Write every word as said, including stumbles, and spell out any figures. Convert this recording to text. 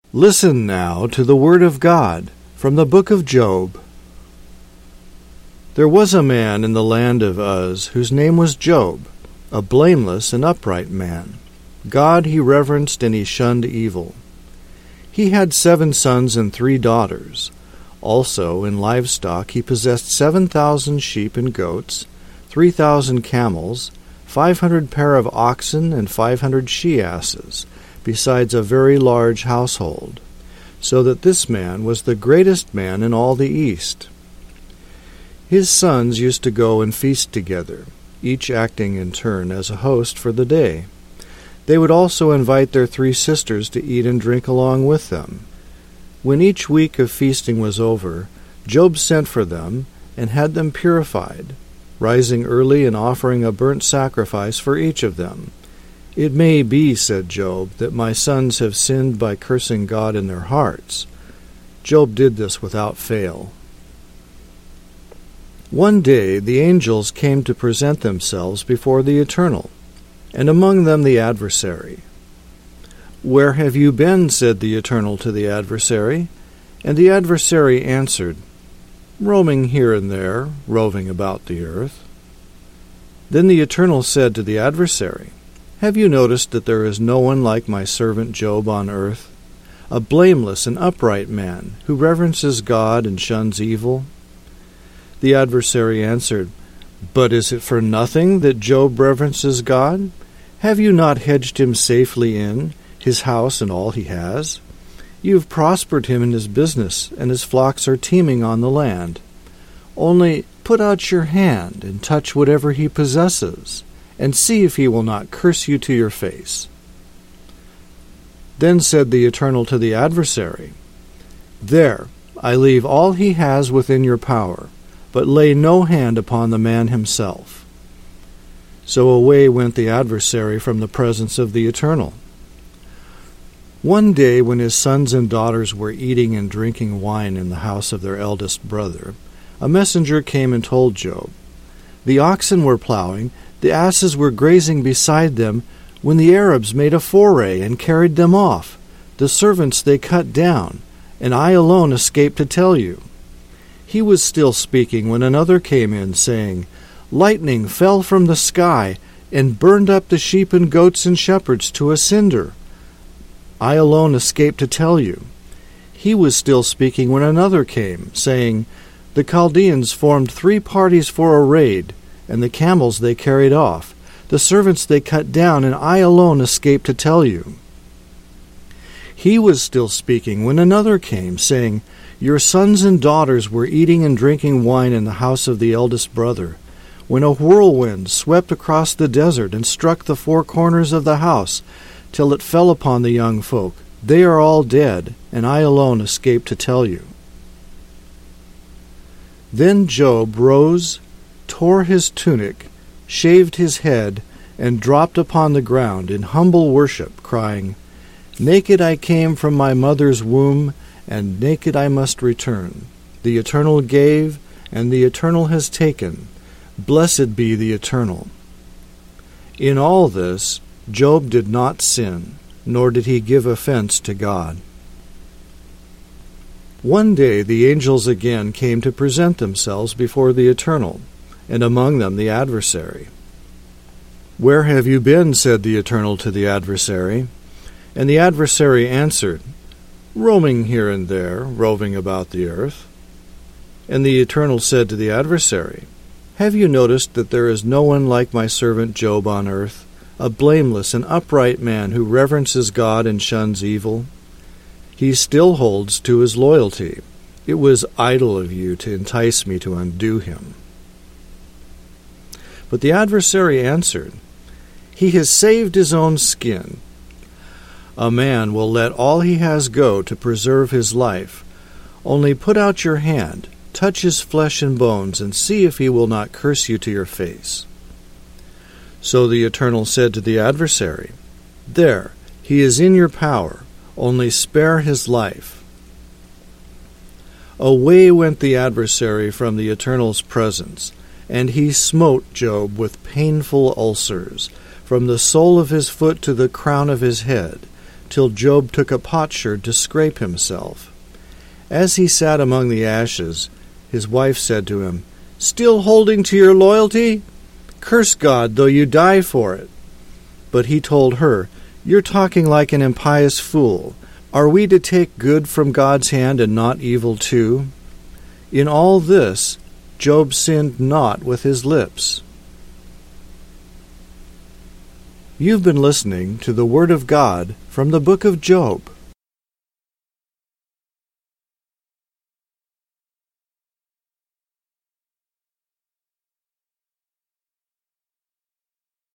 Listen now to the word of God from the book of Job. There was a man in the land of Uz whose name was Job, a blameless and upright man. God he reverenced and he shunned evil. He had seven sons and three daughters. Also in livestock he possessed seven thousand sheep and goats, three thousand camels, five hundred pair of oxen, and five hundred she-asses, besides a very large household, so that this man was the greatest man in all the East. His sons used to go and feast together, each acting in turn as a host for the day. They would also invite their three sisters to eat and drink along with them. When each week of feasting was over, Job sent for them and had them purified, rising early and offering a burnt sacrifice for each of them. "It may be," said Job, "that my sons have sinned by cursing God in their hearts." Job did this without fail. One day the angels came to present themselves before the Eternal, and among them the adversary. "Where have you been?" said the Eternal to the adversary. And the adversary answered, "Roaming here and there, roving about the earth." Then the Eternal said to the adversary, "Have you noticed that there is no one like my servant Job on earth, a blameless and upright man, who reverences God and shuns evil?" The adversary answered, "But is it for nothing that Job reverences God? Have you not hedged him safely in, his house and all he has? You have prospered him in his business, and his flocks are teeming on the land. Only put out your hand and touch whatever he possesses, and see if he will not curse you to your face." Then said the Eternal to the adversary, "There, I leave all he has within your power, but lay no hand upon the man himself." So away went the adversary from the presence of the Eternal. One day when his sons and daughters were eating and drinking wine in the house of their eldest brother, a messenger came and told Job, "The oxen were plowing, the asses were grazing beside them, when the Arabs made a foray and carried them off. The servants they cut down, and I alone escaped to tell you." He was still speaking when another came in, saying, "Lightning fell from the sky and burned up the sheep and goats and shepherds to a cinder. I alone escaped to tell you." He was still speaking when another came, saying, "The Chaldeans formed three parties for a raid, and the camels they carried off, the servants they cut down, and I alone escaped to tell you." He was still speaking when another came, saying, "Your sons and daughters were eating and drinking wine in the house of the eldest brother, when a whirlwind swept across the desert and struck the four corners of the house, till it fell upon the young folk. They are all dead, and I alone escaped to tell you." Then Job rose, tore his tunic, shaved his head, and dropped upon the ground in humble worship, crying, "Naked I came from my mother's womb, and naked I must return. The Eternal gave, and the Eternal has taken. Blessed be the Eternal." In all this, Job did not sin, nor did he give offense to God. One day the angels again came to present themselves before the Eternal, and among them the adversary. "Where have you been?" said the Eternal to the adversary. And the adversary answered, "Roaming here and there, roving about the earth." And the Eternal said to the adversary, "Have you noticed that there is no one like my servant Job on earth, a blameless and upright man who reverences God and shuns evil? He still holds to his loyalty. It was idle of you to entice me to undo him." But the adversary answered, "He has saved his own skin. A man will let all he has go to preserve his life. Only put out your hand, touch his flesh and bones, and see if he will not curse you to your face." So the Eternal said to the adversary, "There, he is in your power. Only spare his life." Away went the adversary from the Eternal's presence, and he smote Job with painful ulcers, from the sole of his foot to the crown of his head, till Job took a potsherd to scrape himself. As he sat among the ashes, his wife said to him, "Still holding to your loyalty? Curse God, though you die for it." But he told her, "You're talking like an impious fool. Are we to take good from God's hand and not evil too?" In all this, Job sinned not with his lips. You've been listening to the Word of God from the book of Job.